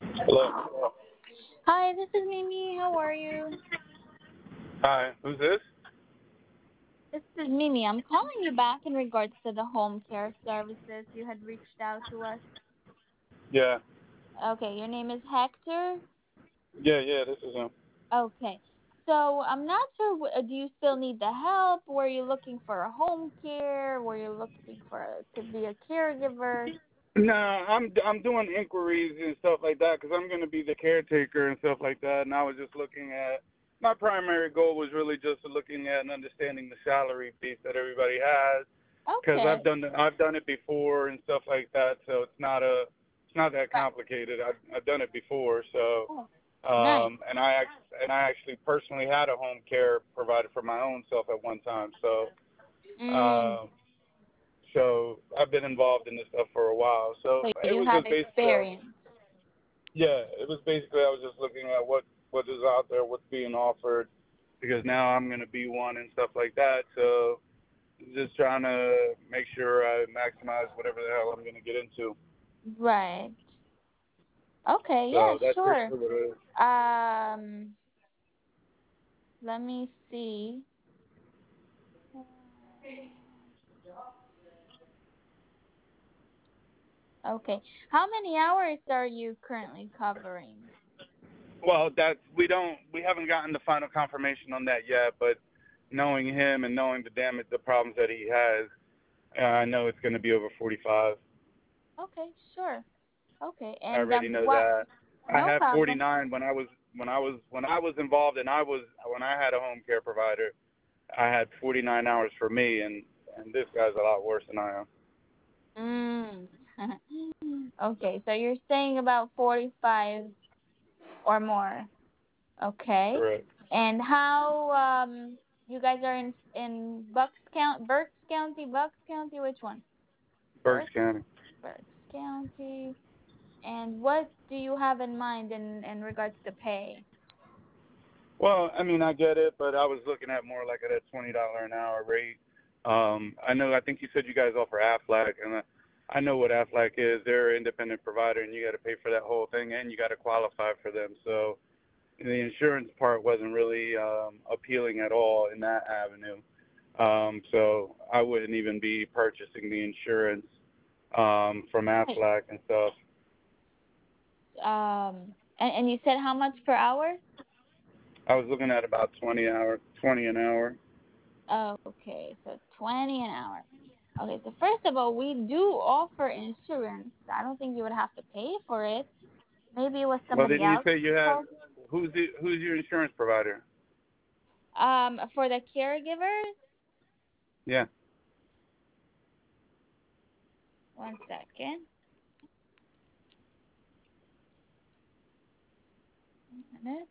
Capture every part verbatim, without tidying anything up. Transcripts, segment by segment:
Hello. Hi, this is Mimi. How are you? Hi. Who's this? This is Mimi. I'm calling you back in regards to the home care services. You had reached out to us. Yeah. Okay, your name is Hector. Yeah, yeah, this is him. Okay. So I'm not sure. wh- Do you still need the help? Were you looking for a home care? Were you looking for to be a caregiver? Nah, I'm I'm doing inquiries and stuff like that because I'm going to be the caretaker and stuff like that. And I was just looking at my primary goal was really just looking at and understanding the salary piece that everybody has because I've Okay. done the, I've done it before and stuff like that. So it's not a it's not that Right. complicated. I've I've done it before. So Oh, nice. um, and I act- and I actually personally had a home care provider for my own self at one time. So. Mm. Um, So I've been involved in this stuff for a while. So So it you was have just basically, I was, experience. yeah, it was basically I was just looking at what what is out there, what's being offered, because now I'm gonna be one and stuff like that. So just trying to make sure I maximize whatever the hell I'm gonna get into. Right. Okay. Yeah. So that's Sure. basically what it is. Um. Let me see. Okay. How many hours are you currently covering? Well, that's we don't we haven't gotten the final confirmation on that yet, but knowing him and knowing the damage, the problems that he has, uh, I know it's going to be over forty-five. Okay, sure. Okay, I and already um, know what? that. I No had problem. forty-nine when I was when I was when I was involved and I was when I had a home care provider. I had forty-nine hours for me, and and this guy's a lot worse than I am. Mm. Okay, so you're saying about forty-five or more. Okay, Correct. and how um you guys are in in Bucks County, Berks County, Bucks County, which one? Berks Berks, County. Berks County. And what do you have in mind in in regards to pay? Well, I mean, I get it, but I was looking at more like at a twenty dollar an hour rate. Um, I know. I think you said you guys offer Aflac, and I I know what Aflac is. They're an independent provider, and you got to pay for that whole thing, and you got to qualify for them. So the insurance part wasn't really um, appealing at all in that avenue. Um, so I wouldn't even be purchasing the insurance um, from Right. Aflac and stuff. Um, and and you said how much per hour? I was looking at about twenty hour, twenty an hour. Okay, so twenty an hour. Okay, so first of all, we do offer insurance. I don't think you would have to pay for it. Maybe it was Well, somebody didn't you else say you had told who's the, who's your insurance provider? you. Um, for the caregivers, Yeah. one second. One minute.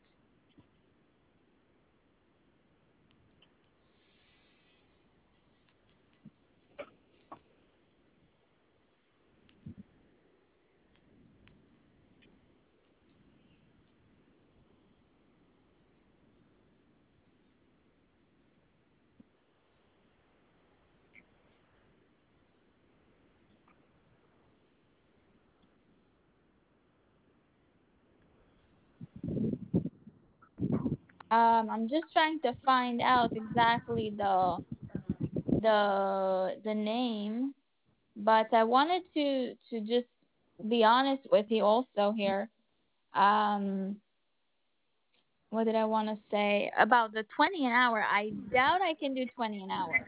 Um, I'm just trying to find out exactly the the the name, but I wanted to to just be honest with you also here. Um, what did I want to say about the twenty an hour? I doubt I can do twenty an hour.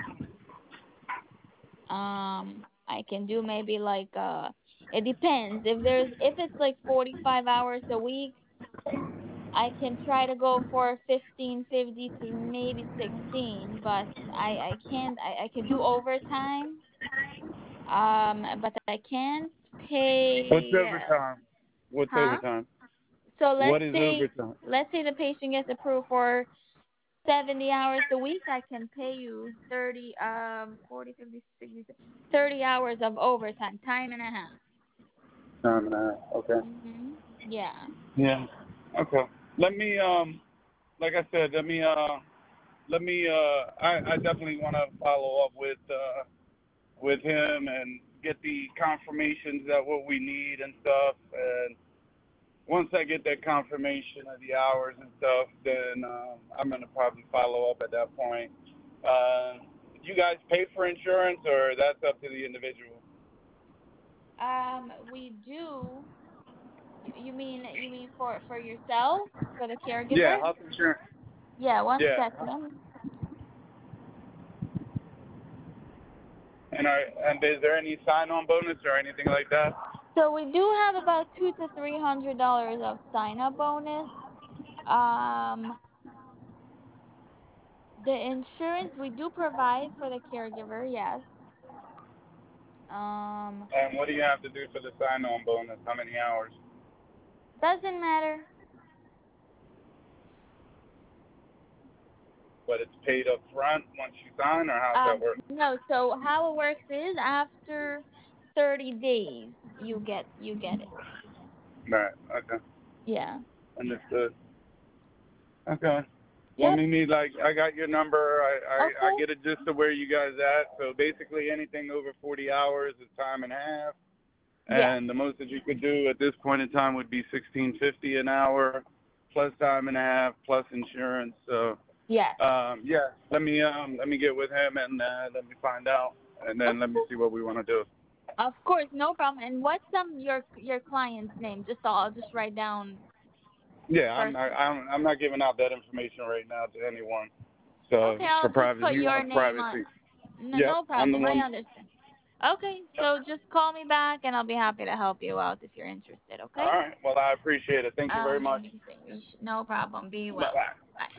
Um, I can do maybe like uh, it depends. If there's if it's like forty-five hours a week, I can try to go for fifteen fifty to maybe sixteen, but I I can't I I can do overtime. Um, but I can't What's pay. Uh, overtime? What's huh? overtime? So let's What is say overtime? let's say the patient gets approved for seventy hours a week. I can pay you thirty um forty fifty sixty thirty hours of overtime, time and a half. Time and a half. Okay. Mhm. Yeah. Yeah. Okay. Let me um, like I said, let me uh, let me uh, I I definitely want to follow up with uh with him and get the confirmations that what we need and stuff and once I get that confirmation of the hours and stuff, then um, I'm gonna probably follow up at that point. Uh, you guys pay for insurance, or that's up to the individual? Um, we do. You you mean you mean for for yourself, for the caregiver? Yeah, health insurance. Yeah, one Yeah. second. And are, and is there any sign-on bonus or anything like that? So we do have about two to three hundred dollars of sign-up bonus. Um, the insurance we do provide for the caregiver, yes. Um, And what do you have to do for the sign-on bonus? How many hours? doesn't matter. But it's paid up front once you sign, or how's that Um, work? no. So how it works is after thirty days, you get you get it. Right. Okay. Yeah. Understood. Okay. Well, Yep. Mimi, like, I got your number. I, I, I Okay. get a gist of where you guys at. So basically, anything over forty hours is time and a half. Yeah. And the most that you could do at this point in time would be sixteen fifty an hour, plus time and a half, plus insurance. So, Yeah. um, yeah, let me um, let me get with him and uh, let me find out, and then let me Okay. see what we want to do. Of course, no problem. And what's um your your client's name? Just so I'll just write down Yeah, I'm first. not, I'm I'm not giving out that information right now to anyone. So Okay, for I'll just privacy, put he your wants name on. privacy. No, Yep, no I'm the problem. I one. understand. Okay, so just call me back and I'll be happy to help you out if you're interested. All Okay. right. Well, I appreciate it. Thank you very much. Amazing. No problem. Be Bye well. bye. Bye.